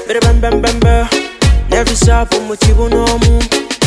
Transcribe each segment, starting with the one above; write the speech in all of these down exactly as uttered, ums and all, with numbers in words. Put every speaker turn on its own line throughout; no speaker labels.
bere bam bam bam bam never stop mu kibuno mu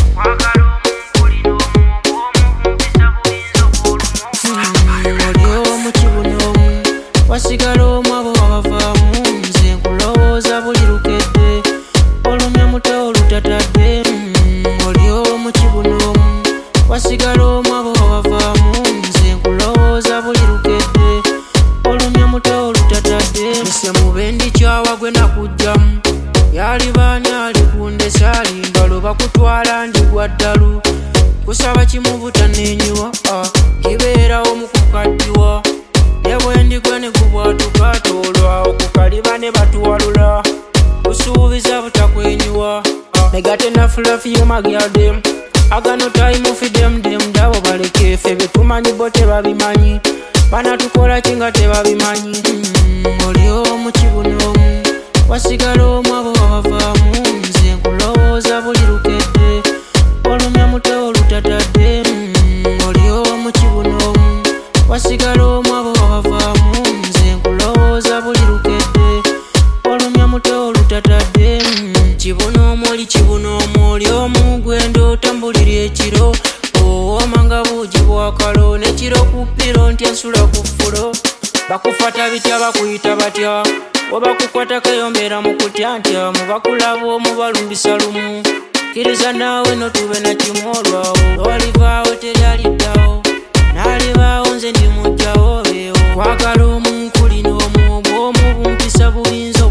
olio mu kibuno mu wasigala omwabo bavaamu nze nkulowooza buli lukedde olumya muto olutatadde olio mu kibuno mu wasigala omwabo bavaamu nze nkulowooza buli lukedde olumya muto olutatadde mise mubendi kyawa gwe nakujjamu yali baani ali kundesa limba loba kutwala ndigwa ddalu kusaba kimubuta nenyiwa kibeerawo mu kukaddiwa ne bwendigwe ne kubwatuka toolwawo kukaliba ne batuwalula kusuubiza butakwenyiwa negate nafulafi yemagyadem agano time of them them dabo baleke ffe betumanyi bo tebabimanyi banatukola kinga tebabimanyi olio mu kibuno mu wasigala omwabo bavaamu nze nkulowooza buli lukedde olumya muto olutatadde olio mu kibuno mu wasigala omwabo bavaamu nze nkulowooza buli lukedde olumya muto olutatadde kibuno omuli kibuno omuli omugwendo otambulira ekiro owomanga buugi bwakalo nekiro ku ppiro ntya nsula ku ffulo bakufata bitya bakuyita batya obakukwata keyombeera mu kutya ntya mubakulaba omubalumbisa lumu kiriza naawe notube na kimolwawo olivaawo teryaliddawo nalibaawo nze ndimujjawo beewo kwagala omunkulina omwo bw'omubumpisa buyinza